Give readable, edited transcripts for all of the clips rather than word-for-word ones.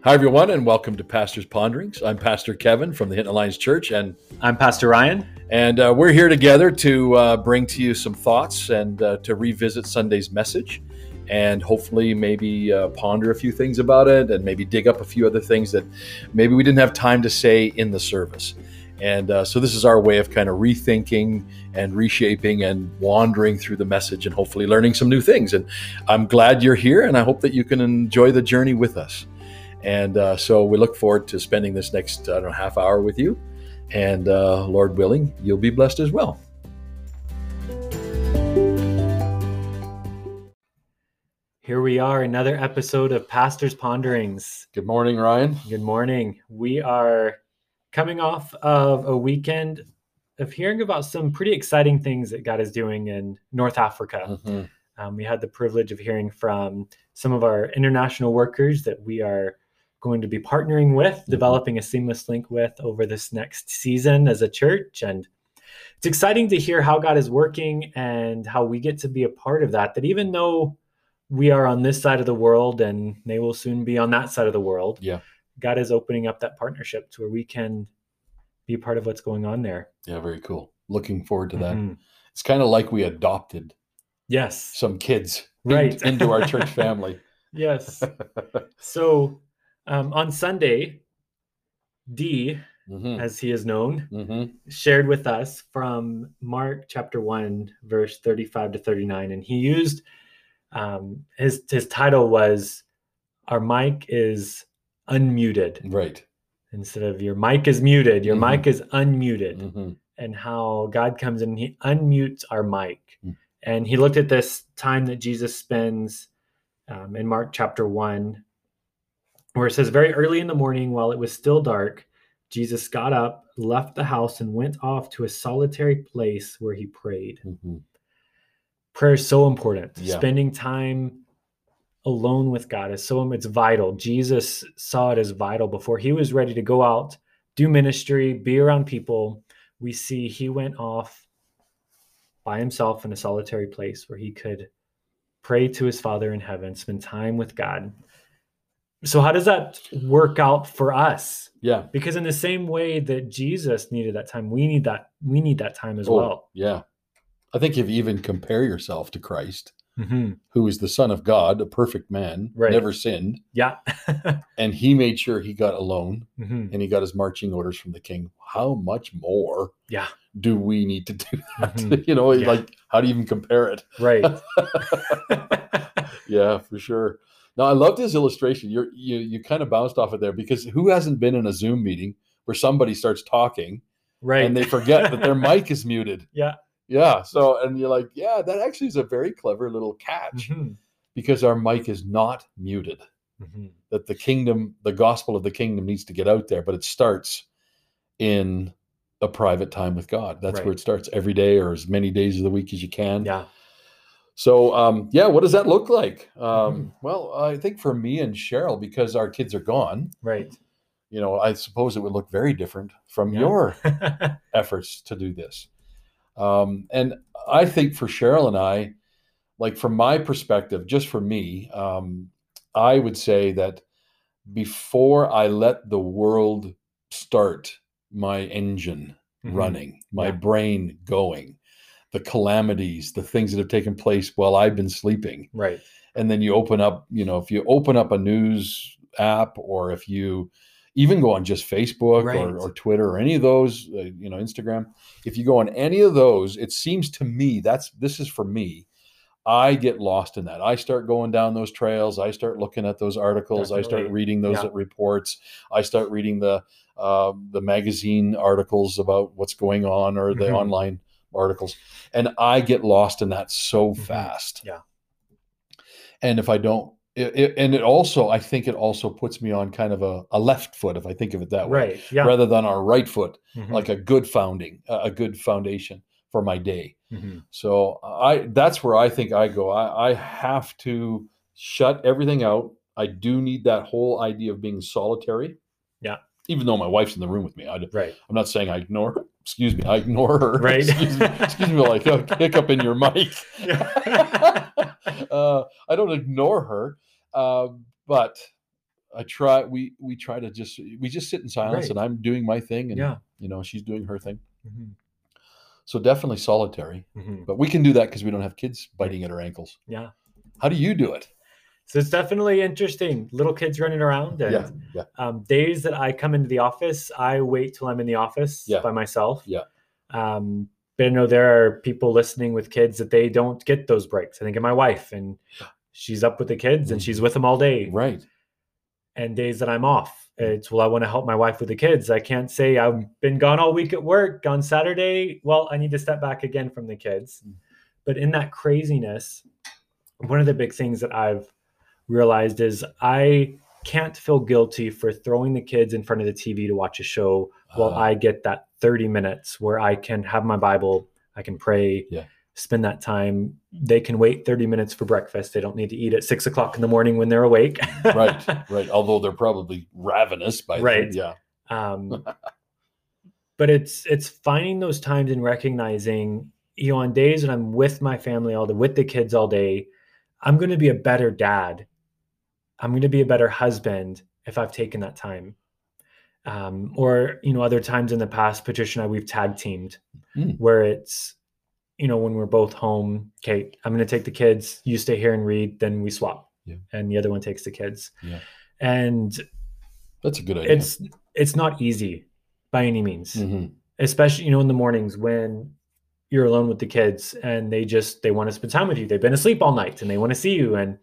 Hi, everyone, and welcome to Pastor's Ponderings. I'm Pastor Kevin from the Hinton Alliance Church, and I'm Pastor Ryan. And we're here together to bring to you some thoughts and to revisit Sunday's message, and hopefully maybe ponder a few things about it, and maybe dig up a few other things that maybe we didn't have time to say in the service. And so this is our way of kind of rethinking and reshaping and wandering through the message and hopefully learning some new things. And I'm glad you're here, and I hope that you can enjoy the journey with us. And so we look forward to spending this next half hour with you. And Lord willing, you'll be blessed as well. Here we are, another episode of Pastor's Ponderings. Good morning, Ryan. Good morning. We are coming off of a weekend of hearing about some pretty exciting things that God is doing in North Africa. Mm-hmm. We had the privilege of hearing from some of our international workers that we are going to be partnering with, developing a seamless link with over this next season as a church. And it's exciting to hear how God is working and how we get to be a part of that, that even though we are on this side of the world and they will soon be on that side of the world, God is opening up that partnership to where we can be a part of what's going on there. Yeah, very cool. Looking forward to that. It's kind of like we adopted some kids into our church family. Yes. So on Sunday, D, as he is known, shared with us from Mark chapter 1, verse 35 to 39. And he used, his title was, Our Mic is Unmuted. Right. Instead of your mic is muted, your mic is unmuted. And how God comes in and he unmutes our mic. And he looked at this time that Jesus spends in Mark chapter 1, where it says, very early in the morning, while it was still dark, Jesus got up, left the house, and went off to a solitary place where he prayed. Prayer is so important. Spending time alone with God is it's vital. Jesus saw it as vital before he was ready to go out, do ministry, be around people. We see he went off by himself in a solitary place where he could pray to his Father in heaven, spend time with God. So how does that work out for us? Yeah. Because in the same way that Jesus needed that time, we need that time as well. Yeah. I think if you even compare yourself to Christ, who is the Son of God, a perfect man, never sinned. Yeah. And he made sure he got alone and he got his marching orders from the king. How much more do we need to do that? Like, how do you even compare it? Right. Yeah, for sure. Now, I loved his illustration. You kind of bounced off it there, because who hasn't been in a Zoom meeting where somebody starts talking and they forget that their mic is muted? Yeah. So, and you're like, that actually is a very clever little catch, because our mic is not muted. That the gospel of the kingdom needs to get out there, but it starts in a private time with God. That's where it starts, every day or as many days of the week as you can. Yeah. So, what does that look like? Well, I think for me and Cheryl, because our kids are gone, I suppose it would look very different from your efforts to do this. And I think for Cheryl and I, like from my perspective, just for me, I would say that before I let the world start my engine running, my brain going, the calamities, the things that have taken place while I've been sleeping. Right. And then you open up, if you open up a news app, or if you even go on just Facebook or Twitter or any of those, Instagram, if you go on any of those, it seems to me this is for me. I get lost in that. I start going down those trails. I start looking at those articles. Definitely. I start reading those reports. I start reading the magazine articles about what's going on, or the online articles, and I get lost in that so fast. Yeah. And if I don't, I think it also puts me on kind of a left foot, if I think of it that way, rather than our right foot, like a good foundation for my day. So that's where I think I go. I have to shut everything out. I do need that whole idea of being solitary. Yeah. Even though my wife's in the room with me. I'm not saying I ignore her. Excuse me, I ignore her. Right. Excuse me, like a hiccup in your mic. I don't ignore her, but I try. We try to just sit in silence, Right. and I'm doing my thing, and Yeah. she's doing her thing. Mm-hmm. So definitely solitary, but we can do that because we don't have kids biting at our ankles. Yeah. How do you do it? So it's definitely interesting. Little kids running around, and days that I come into the office, I wait till I'm in the office by myself. Yeah. But I know there are people listening with kids that they don't get those breaks. I think of my wife, and she's up with the kids and she's with them all day. Right. And days that I'm off, it's, well, I want to help my wife with the kids. I can't say I've been gone all week at work on Saturday. Well, I need to step back again from the kids. But in that craziness, one of the big things that I've realized is I can't feel guilty for throwing the kids in front of the TV to watch a show while I get that 30 minutes where I can have my Bible, I can pray, spend that time. They can wait 30 minutes for breakfast. They don't need to eat at 6 o'clock in the morning when they're awake. Right. Although they're probably ravenous by then. Yeah. But it's finding those times and recognizing, on days when I'm with my family all day, with the kids all day, I'm going to be a better dad. I'm going to be a better husband if I've taken that time. Or, other times in the past, Patricia and I, we've tag teamed where it's, when we're both home, okay, I'm going to take the kids, you stay here and read, then we swap. Yeah. And the other one takes the kids. Yeah. And that's a good idea. It's not easy by any means, especially, in the mornings when you're alone with the kids and they want to spend time with you. They've been asleep all night and they want to see you. And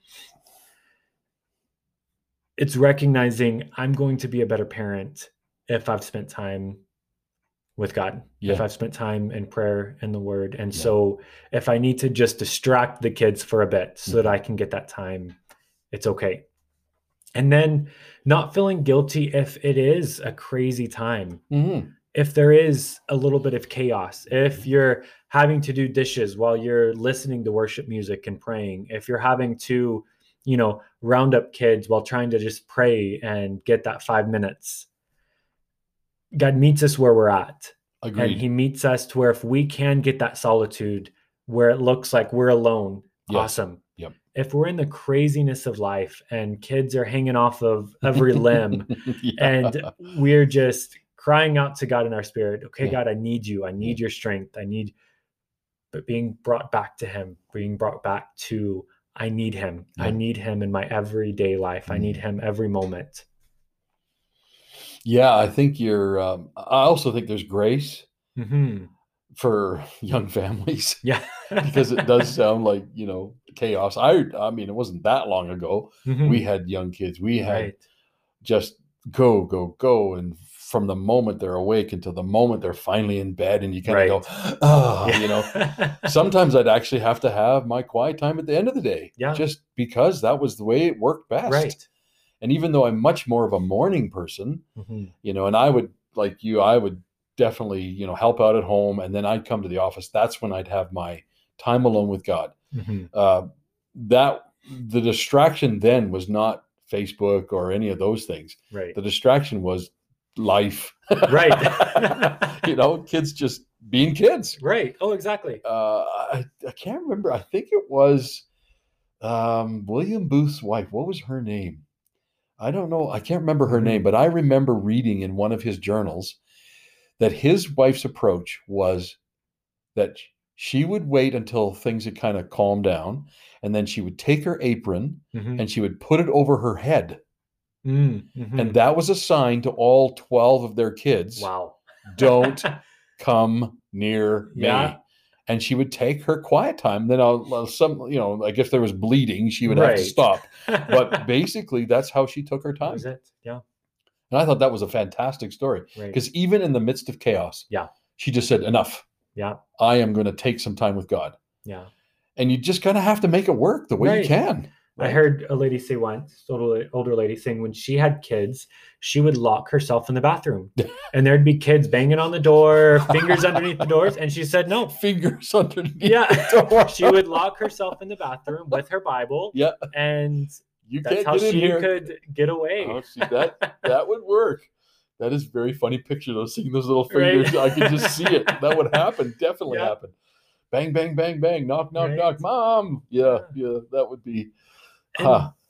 it's recognizing I'm going to be a better parent if I've spent time with God, if I've spent time in prayer and the word. And so if I need to just distract the kids for a bit so that I can get that time, it's okay. And then not feeling guilty if it is a crazy time. If there is a little bit of chaos, if you're having to do dishes while you're listening to worship music and praying, if you're having to, round up kids while trying to just pray and get that 5 minutes, God meets us where we're at. Agreed. And he meets us to where if we can get that solitude where it looks like we're alone, awesome. Yep. If we're in the craziness of life and kids are hanging off of every limb and we're just crying out to God in our spirit, okay, God, I need you. I need your strength. But being brought back to him, I need him. I need him in my everyday life. I need him every moment. Yeah, I think I also think there's grace for young families. Yeah. Because it does sound like, chaos. I mean, it wasn't that long ago. We had young kids. We had just go, go, go. And from the moment they're awake until the moment they're finally in bed, and you kind of go, sometimes I'd actually have to have my quiet time at the end of the day. Yeah. Just because that was the way it worked best. Right. And even though I'm much more of a morning person, and I would, like you, I would definitely, help out at home. And then I'd come to the office. That's when I'd have my time alone with God. The distraction then was not Facebook or any of those things. Right. The distraction was life. Right. Kids just being kids. Right. Oh, exactly. I can't remember. I think it was William Booth's wife. What was her name? I don't know. I can't remember her name, but I remember reading in one of his journals that his wife's approach was that she would wait until things had kind of calmed down, and then she would take her apron and she would put it over her head. And that was a sign to all 12 of their kids. Wow. Don't come near me. Yeah. And she would take her quiet time. Then I guess there was bleeding, she would have to stop. But basically, that's how she took her time. That was it. Yeah. And I thought that was a fantastic story. Because even in the midst of chaos, she just said, enough. Yeah. I am going to take some time with God. Yeah. And you just kind of have to make it work the way you can. Right? I heard a lady say once, older lady saying when she had kids, she would lock herself in the bathroom and there'd be kids banging on the door, fingers underneath the doors. And she said, no. Fingers underneath the door. She would lock herself in the bathroom with her Bible. Yeah. And you that's how she could get away. Oh, see, that would work. That is a very funny picture, though, seeing those little fingers. Right. I could just see it. That would happen. Definitely happen. Bang, bang, bang, bang. Knock, knock, knock. Mom. Yeah, that would be...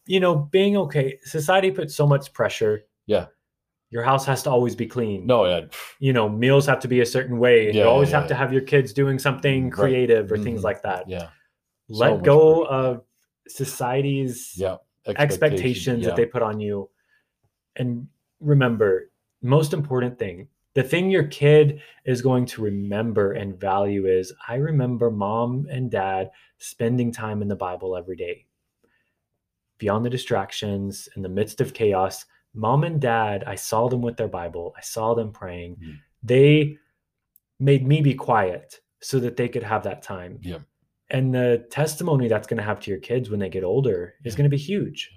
being okay. Society puts so much pressure. Yeah. Your house has to always be clean. No, yeah. Meals have to be a certain way. Yeah, you always have to have your kids doing something creative or things like that. Yeah. Let go of society's expectations that they put on you. And remember, most important thing, the thing your kid is going to remember and value is, I remember mom and dad spending time in the Bible every day. Beyond the distractions, in the midst of chaos, mom and dad, I saw them with their Bible. I saw them praying. Mm. They made me be quiet so that they could have that time. Yeah. And the testimony that's going to have to your kids when they get older is going to be huge.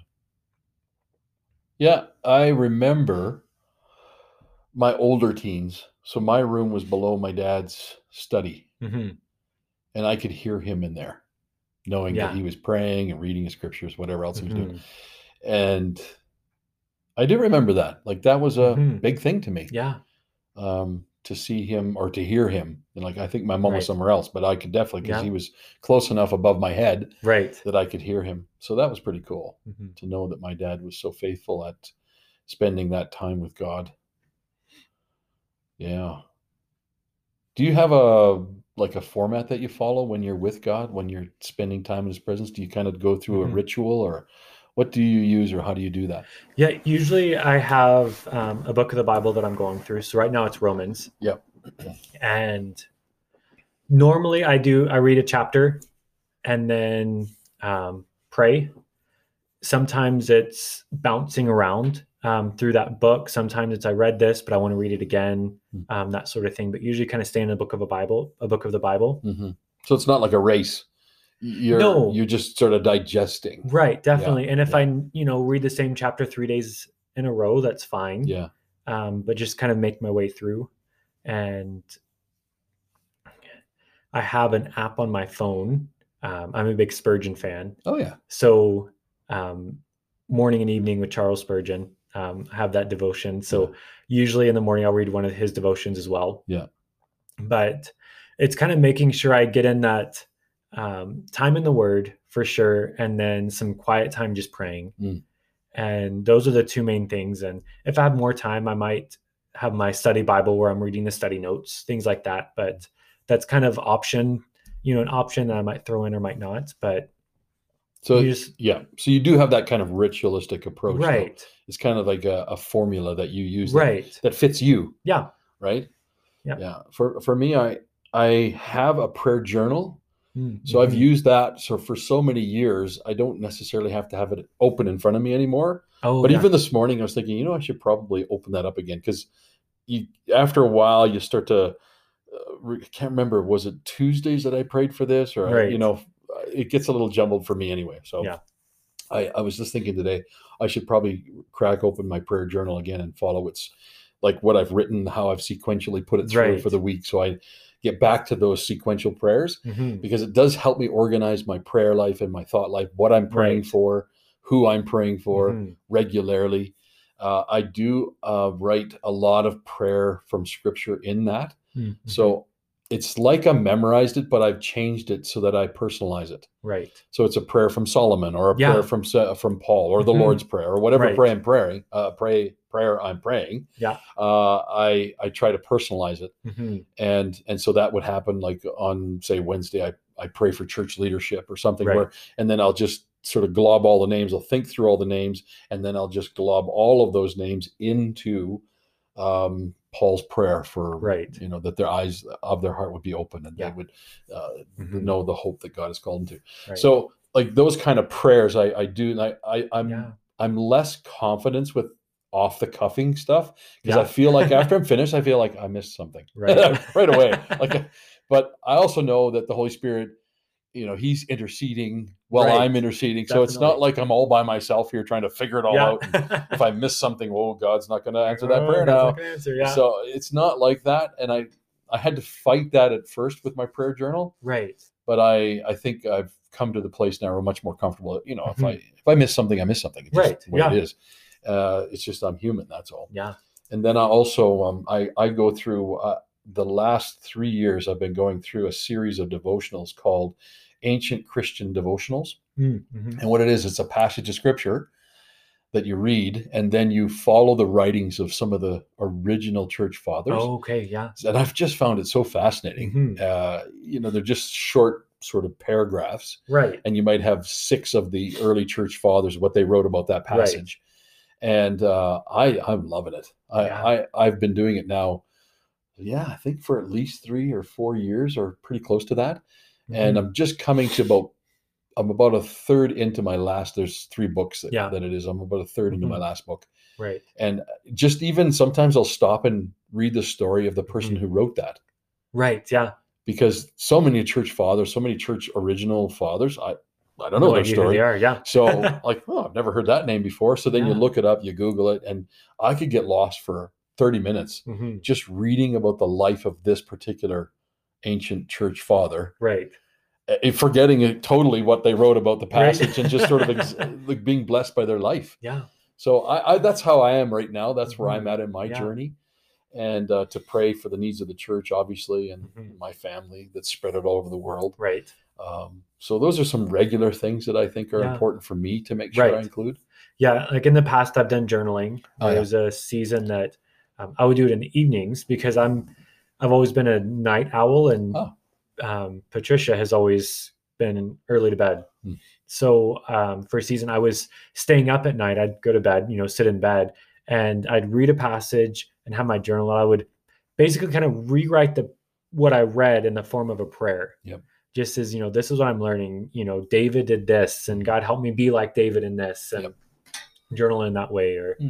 Yeah, I remember my older teens. So my room was below my dad's study. Mm-hmm. And I could hear him in there, knowing that he was praying and reading his scriptures, whatever else he was doing. And I do remember that. Like, that was a big thing to me. Yeah. To see him or to hear him. And I think my mom was somewhere else, but I could definitely, because he was close enough above my head that I could hear him. So that was pretty cool to know that my dad was so faithful at spending that time with God. Yeah. Do you have a format that you follow when you're with God, when you're spending time in his presence? Do you kind of go through a ritual, or what do you use, or how do you do that? Yeah, usually I have a book of the Bible that I'm going through. So right now it's Romans. Yep. And normally I read a chapter and then pray. Sometimes it's bouncing around through that book. Sometimes it's, I read this, but I want to read it again, that sort of thing. But usually kind of stay in a book of the Bible. Mm-hmm. So it's not like a race. You're just sort of digesting. Right, definitely. Yeah, and if I, read the same chapter 3 days in a row, that's fine. Yeah. But just kind of make my way through. And I have an app on my phone. I'm a big Spurgeon fan. Oh, yeah. So morning and evening with Charles Spurgeon, I have that devotion. So usually in the morning, I'll read one of his devotions as well. Yeah. But it's kind of making sure I get in that time in the Word for sure, and then some quiet time just praying. And those are the two main things. And if I have more time, I might have my study Bible where I'm reading the study notes, things like that. But that's kind of an option that I might throw in or might not. But so so you do have that kind of ritualistic approach, right? Though. It's kind of like a formula that you use, that fits you. Yeah. Right. Yeah. For me, I have a prayer journal. So I've used that. So for so many years, I don't necessarily have to have it open in front of me anymore. But even this morning, I was thinking, I should probably open that up again, because after a while, you start to. I can't remember. Was it Tuesdays that I prayed for this, or it gets a little jumbled for me anyway. So I was just thinking today, I should probably crack open my prayer journal again and follow it's like what I've written, how I've sequentially put it through for the week. So I get back to those sequential prayers, because it does help me organize my prayer life and my thought life, what I'm praying for, who I'm praying for regularly. I do write a lot of prayer from scripture in that. So it's like I memorized it, but I've changed it so that I personalize it. Right. So it's a prayer from Solomon, or a prayer from Paul, or the Lord's Prayer, or whatever prayer I'm praying. Yeah. I try to personalize it, and so that would happen like on, say, Wednesday. I pray for church leadership or something, and then I'll just sort of glob all the names. I'll think through all the names, and then I'll just glob all of those names into Paul's prayer for, that their eyes of their heart would be open, and they would know the hope that God has called them to. So like those kind of prayers I do. And I'm less confident with off the cuffing stuff, because I feel like after I'm finished, I feel like I missed something right away. But I also know that the Holy Spirit, he's interceding while I'm interceding. Definitely. So it's not like I'm all by myself here trying to figure it all out. And if I miss something, God's not going to answer that prayer now. So it's not like that. And I had to fight that at first with my prayer journal. Right. But I think I've come to the place now where I'm much more comfortable. If I miss something, I miss something. It's just the way it is. It's just I'm human. That's all. Yeah. And then I also I go through the last 3 years. I've been going through a series of devotionals called ancient Christian devotionals. Mm-hmm. And what it is, it's a passage of scripture that you read, and then you follow the writings of some of the original church fathers. Oh, okay, yeah. And I've just found it so fascinating. They're just short sort of paragraphs. Right. And you might have 6 of the early church fathers, what they wrote about that passage. Right. And I'm loving it. I've been doing it now, I think for at least 3 or 4 years, or pretty close to that. And I'm just coming to I'm about a third into my last, there's 3 books that it is. I'm about a third into my last book. Right. And just even sometimes I'll stop and read the story of the person who wrote that. Right. Yeah. Because so many church fathers, so many church original fathers, I don't know their story. Who they are, yeah. So like, I've never heard that name before. So then you look it up, you Google it, and I could get lost for 30 minutes just reading about the life of this particular ancient church father. Right. Forgetting totally what they wrote about the passage and just sort of like being blessed by their life. Yeah. So I that's how I am right now. That's where I'm at in my journey. And to pray for the needs of the church, obviously, and my family that's spread out all over the world. Right. So those are some regular things that I think are important for me to make sure I include. Yeah. Like in the past, I've done journaling. There was a season that I would do it in the evenings because I've always been a night owl, and Patricia has always been early to bed. So for a season, I was staying up at night. I'd go to bed, sit in bed, and I'd read a passage and have my journal. I would basically kind of rewrite what I read in the form of a prayer. Yep. Just as, this is what I'm learning. David did this, and God help me be like David in this, and journal in that way. Or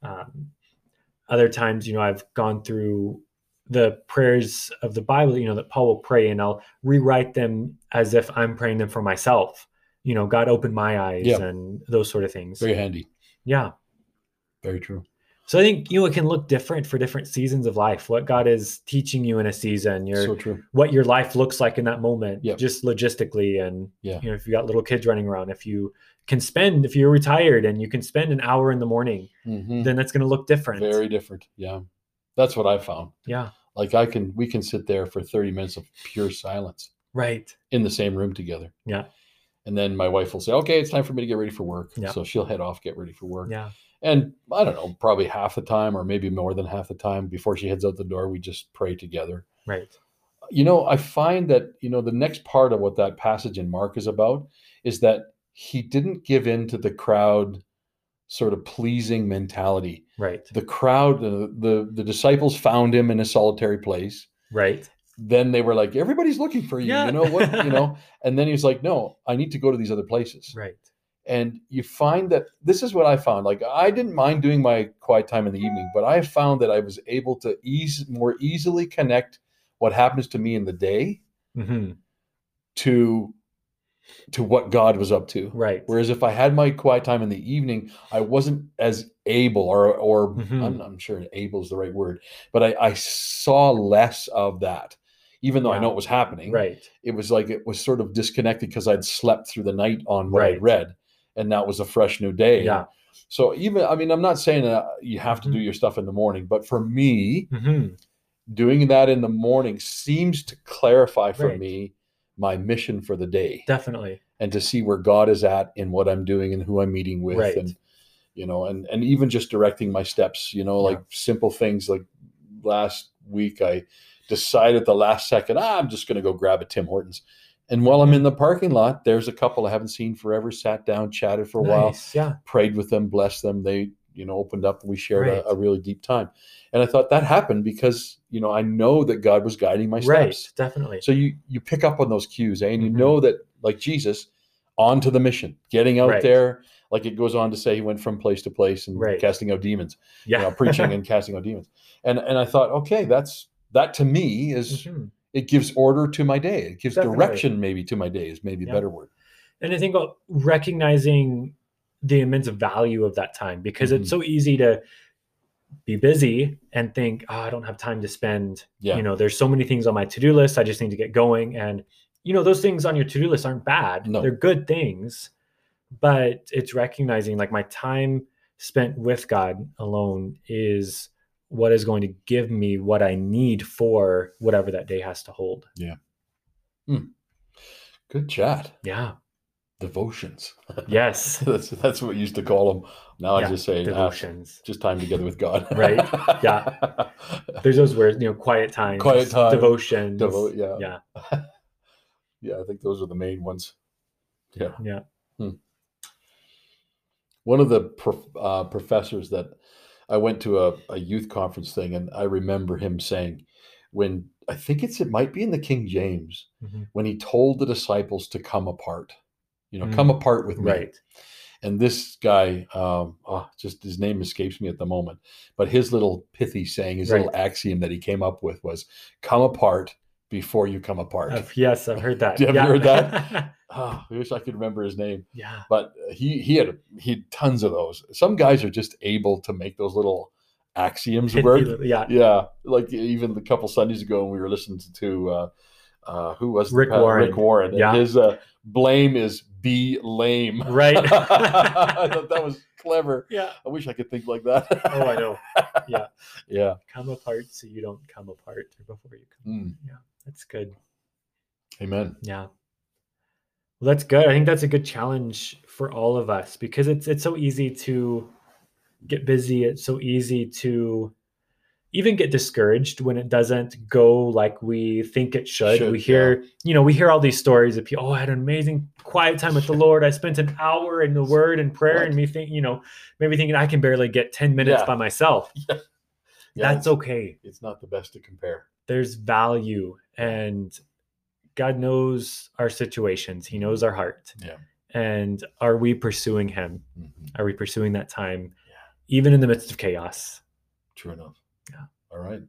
other times, I've gone through the prayers of the Bible, that Paul will pray, and I'll rewrite them as if I'm praying them for myself. God opened my eyes and those sort of things. Very handy. Yeah. Very true. So I think, it can look different for different seasons of life. What God is teaching you in a season, so true. What your life looks like in that moment, just logistically. And, if you got little kids running around, if you're retired and you can spend an hour in the morning, then that's going to look different. Very different. Yeah. That's what I found. Yeah. Like we can sit there for 30 minutes of pure silence. Right. In the same room together. Yeah. And then my wife will say, okay, it's time for me to get ready for work. Yeah. So she'll head off, get ready for work. Yeah. And I don't know, probably half the time or maybe more than half the time before she heads out the door, we just pray together. Right. I find that, the next part of what that passage in Mark is about is that he didn't give in to the crowd sort of pleasing mentality. Right. The crowd, the disciples found him in a solitary place. Right. Then they were like, everybody's looking for you. And then he was like, no, I need to go to these other places. Right. And you find that this is what I found. Like, I didn't mind doing my quiet time in the evening, but I found that I was able to more easily connect what happens to me in the day to what God was up to. Right. Whereas if I had my quiet time in the evening, I wasn't as able or I'm sure able is the right word, but I saw less of that. Even though I know it was happening, it was like it was sort of disconnected because I'd slept through the night on what I'd read, and that was a fresh new day. Yeah. So I'm not saying that you have to do your stuff in the morning, but for me, doing that in the morning seems to clarify for me my mission for the day. Definitely. And to see where God is at in what I'm doing and who I'm meeting with, and and even just directing my steps. Like simple things. Like last week, I decided the last second, I'm just going to go grab a Tim Hortons. And while I'm in the parking lot, there's a couple I haven't seen forever, sat down, chatted for a while, prayed with them, blessed them. They, opened up and we shared a really deep time. And I thought that happened because, I know that God was guiding my steps. Right, definitely. So you pick up on those cues, and you know that, like Jesus, on to the mission, getting out there. Like it goes on to say he went from place to place and casting out demons, preaching and casting out demons. And I thought, okay, that to me is, it gives order to my day. It gives direction maybe to my day is maybe a better word. And I think about recognizing the immense value of that time, because it's so easy to be busy and think, I don't have time to spend, there's so many things on my to-do list. I just need to get going. And, those things on your to-do list aren't bad. No. They're good things, but it's recognizing like my time spent with God alone is what is going to give me what I need for whatever that day has to hold. Yeah. Good chat. Yeah. Devotions. Yes. That's what we used to call them. Now I just say devotions. Just time together with God. Right. Yeah. There's those words, quiet time. Quiet time. Devotions. Yeah. Yeah. Yeah, I think those are the main ones. Yeah. Yeah. One of the professors that I went to a youth conference thing, and I remember him saying, when I think it might be in the King James, when he told the disciples to come apart, come apart with me. Right. And this guy, just his name escapes me at the moment, but his little pithy saying, his little axiom that he came up with was, come apart before you come apart. Yes, I've heard that. Have you heard that? I wish I could remember his name. Yeah. But he had tons of those. Some guys are just able to make those little axioms work. Yeah. Yeah. Like even a couple Sundays ago when we were listening to who was Rick Warren. Rick Warren. Yeah. And his blame is be lame. Right. I thought that was clever. Yeah. I wish I could think like that. Oh, I know. Yeah. Yeah. Come apart so you don't come apart before you come. Yeah. That's good. Amen. Yeah. Well, that's good. I think that's a good challenge for all of us because it's so easy to get busy. It's so easy to even get discouraged when it doesn't go like we think it should. We hear, we hear all these stories of people, I had an amazing quiet time with the Lord. I spent an hour in the Word and prayer, and maybe thinking I can barely get 10 minutes by myself. Yeah. That's okay. It's not the best to compare. There's value, and God knows our situations. He knows our heart. Yeah. And are we pursuing Him? Are we pursuing that time, even in the midst of chaos? True enough. Yeah. All right.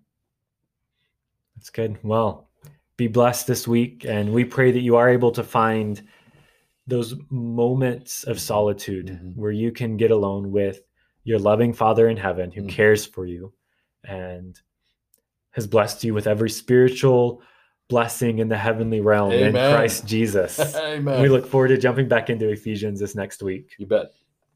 That's good. Well, be blessed this week. And we pray that you are able to find those moments of solitude where you can get alone with your loving Father in heaven who cares for you and has blessed you with every spiritual blessing in the heavenly realm. Amen. In Christ Jesus. Amen. We look forward to jumping back into Ephesians this next week. You bet.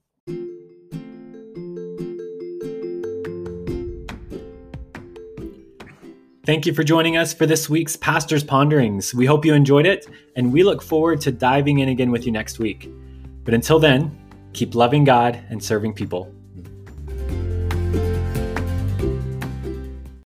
Thank you for joining us for this week's Pastor's Ponderings. We hope you enjoyed it, and we look forward to diving in again with you next week. But until then, keep loving God and serving people.